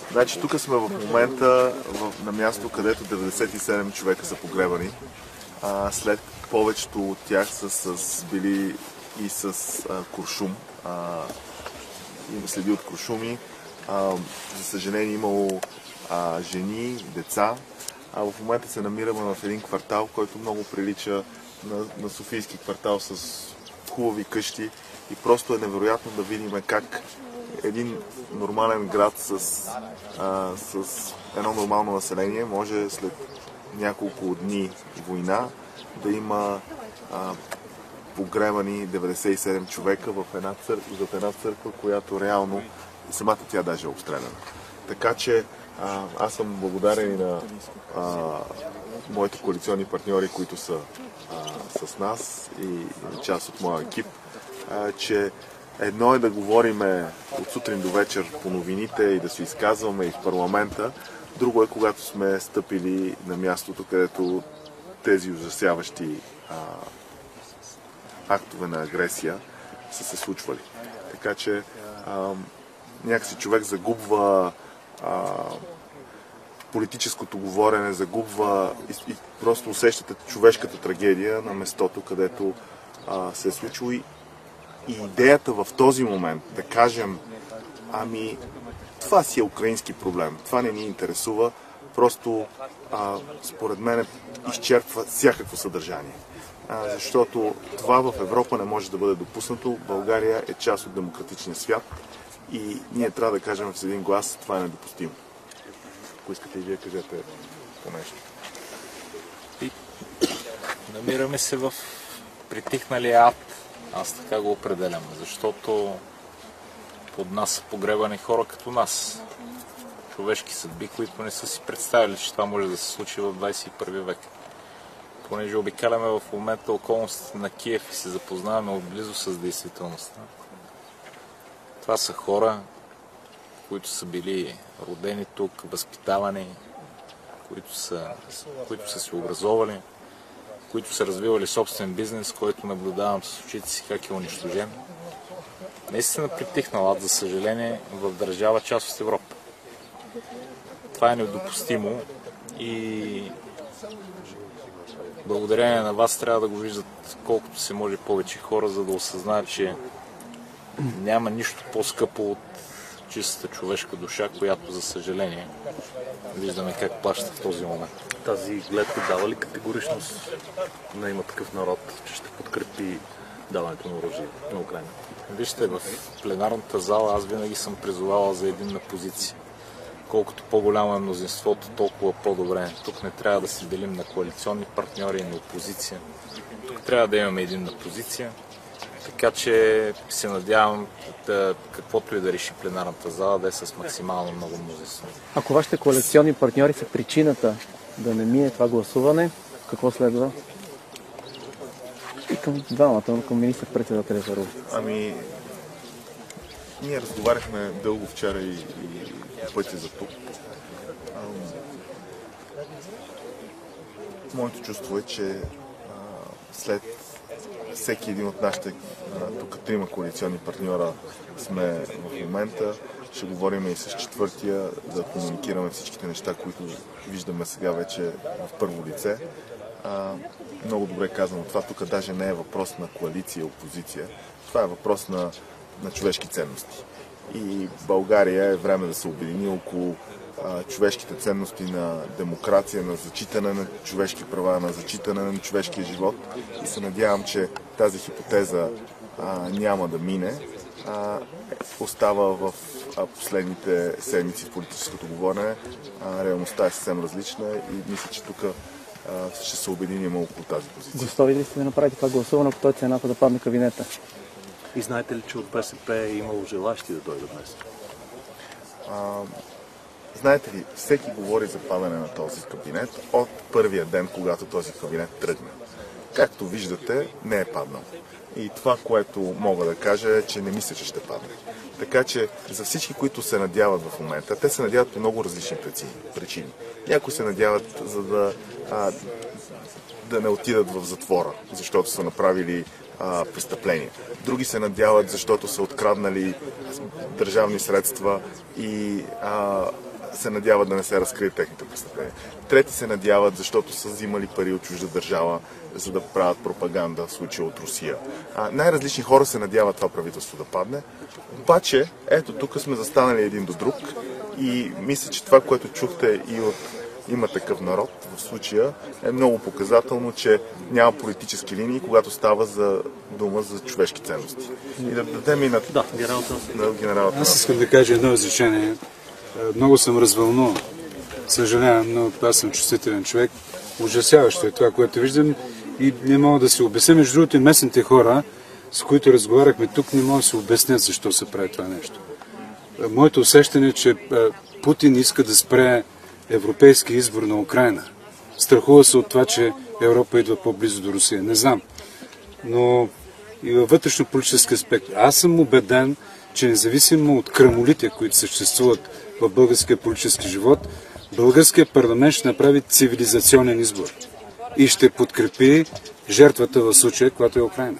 Значи тук сме в момента на място, където 97 човека са погребани. След повечето от тях са били и с куршум. Има следи от куршуми. За съжаление имало жени, деца. В момента се намираме в един квартал, който много прилича на софийски квартал с хубави къщи и просто е невероятно да видим как един нормален град с едно нормално население може след няколко дни война да има погребани 97 човека в една църква, която реално самата тя даже е обстреляна. Така че аз съм благодарен и на моите коалиционни партньори, които са с нас и част от моя екип, че едно е да говориме от сутрин до вечер по новините и да се изказваме и в парламента, друго е когато сме стъпили на мястото, където тези ужасяващи актове на агресия са се случвали. Така че някакси човек загубва политическото говорене, загубва и просто усещате човешката трагедия на местото, където се е случило. И идеята в този момент да кажем, това си е украински проблем, това не ни интересува, просто според мен изчерпва всякакво съдържание. Защото това в Европа не може да бъде допуснато. България е част от демократичния свят и ние трябва да кажем с един глас, това е недопустимо. Ако искате и вие кажете по нещо. Намираме се в притихналия ад. Аз така го определям, защото под нас са погребани хора като нас. Човешки съдби, които не са си представили, че това може да се случи в 21 век. Понеже обикаляме в момента околностите на Киев и се запознаваме отблизо с действителността. Това са хора, които са били родени тук, възпитавани, които са се образовали, които са развивали собствен бизнес, който наблюдавам с очите си как е унищожен. Наистина притихнал ад, за съжаление, в държава част от Европа. Това е недопустимо и благодарение на вас трябва да го виждат колкото се може повече хора, за да осъзнаят, че няма нищо по-скъпо от чистата човешка душа, която, за съжаление, виждаме как плаща в този момент. Тази гледка дава ли категоричност на Има такъв народ, че ще подкрепи даването на оръжие на Украйна? Вижте, в пленарната зала аз винаги съм призовавал за единна позиция. Колкото по-голямо е мнозинството, толкова по-добре. Тук не трябва да се делим на коалиционни партньори и на опозиция. Тук трябва да имаме единна позиция. Така че се надявам каквото и да реши пленарната зала да е с максимално много мнозинство. Ако вашите коалиционни партньори са причината да не мине това гласуване, какво следва? И към двамата, към министър-председателя Заров. Ние разговаряхме дълго вчера и пътя за тук. Моето чувство е, че след всеки един от нашите тук трима коалиционни партньора сме в момента, ще говорим и с четвъртия, да комуникираме всичките неща, които виждаме сега вече в първо лице. Много добре казано това, тук даже не е въпрос на коалиция и опозиция, това е въпрос на човешки ценности. И България е време да се обедини около човешките ценности на демокрация, на зачитане на човешки права, на зачитане на човешкия живот. И се надявам, че тази хипотеза няма да мине. Остава в последните седмици в политическото говорене. Реалността е съвсем различна и мисля, че тук ще се обединим около тази позиция. Готови ли сте да направите това гласуване, ако той цената да падне кабинета? И знаете ли, че от БСП е имало желащи да дойдат днес? Знаете ли, всеки говори за падане на този кабинет от първия ден, когато този кабинет тръгне. Както виждате, не е паднал. И това, което мога да кажа е, че не мисля, че ще падне. Така че за всички, които се надяват в момента, те се надяват по много различни причини. Някои се надяват за да не отидат в затвора, защото са направили престъпления. Други се надяват, защото са откраднали държавни средства и се надяват да не се разкрият техните престъпления. Трети се надяват, защото са взимали пари от чужда държава, за да правят пропаганда, в случая от Русия. Най-различни хора се надяват това правителство да падне. Обаче, ето тук сме застанали един до друг и мисля, че това, което чухте и от Има такъв народ, в случая е много показателно, че няма политически линии, когато става за дума за човешки ценности. И да дадем и на генералата. Аз искам да кажа едно изречение. Много съм развълнуван. Съжалявам, но аз съм чувствителен човек. Ужасяващо е това, което виждам и не мога да се обясня. Между другото, местните хора, с които разговаряхме тук, не могат да се обяснят защо се прави това нещо. Моето усещане е, че Путин иска да спре европейски избор на Украйна. Страхува се от това, че Европа идва по-близо до Русия. Не знам. Но и във вътрешно-политически аспект. Аз съм убеден, че независимо от крамолите, които съществуват в българския политически живот, българският парламент ще направи цивилизационен избор и ще подкрепи жертвата в случая, която е Украйна.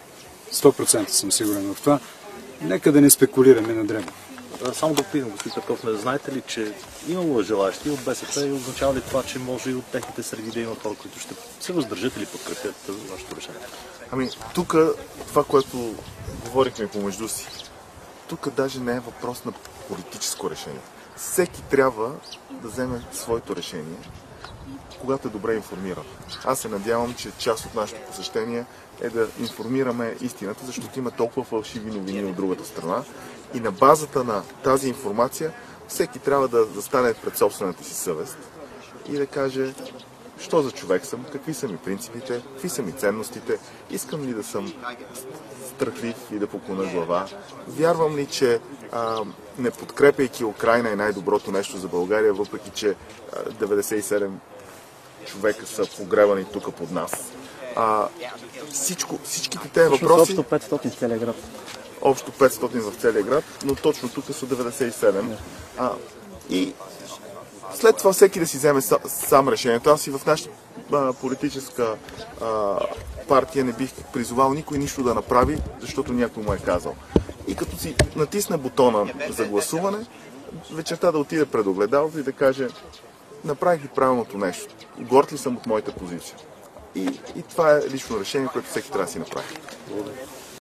100% съм сигурен в това. Нека да не спекулираме на дребно. Само да питам, господин Петков, не знаете ли, че имало желаящи от БСП и означава ли това, че може и от техните среди да има хора, които ще се въздържат или подкрепят вашето решение? Ами, тук това, което говорихме помежду си, тук даже не е въпрос на политическо решение. Всеки трябва да вземе своето решение, когато е добре информиран. Аз се надявам, че част от нашето посещение е да информираме истината, защото има толкова фалшиви новини от другата страна. И на базата на тази информация всеки трябва да застане пред собствената си съвест и да каже що за човек съм, какви са ми принципите, какви са ми ценностите, искам ли да съм страхлив и да поклоня глава, вярвам ли, че не подкрепяйки Украйна е най-доброто нещо за България, въпреки че 97 човека са погребани тук под нас. Всичките тези въпроси... Общо 500 в целия град. Общо 500 в целия град, но точно тук са 97. И след това всеки да си вземе сам решението. Аз и в нашата политическа партия не бих призовал никой нищо да направи, защото някой му е казал. И като си натисне бутона за гласуване, вечерта да отиде пред огледалото и да каже направих ли правилното нещо, горд ли съм от моята позиция. И това е лично решение, което всеки трябва да си направи. Благодаря.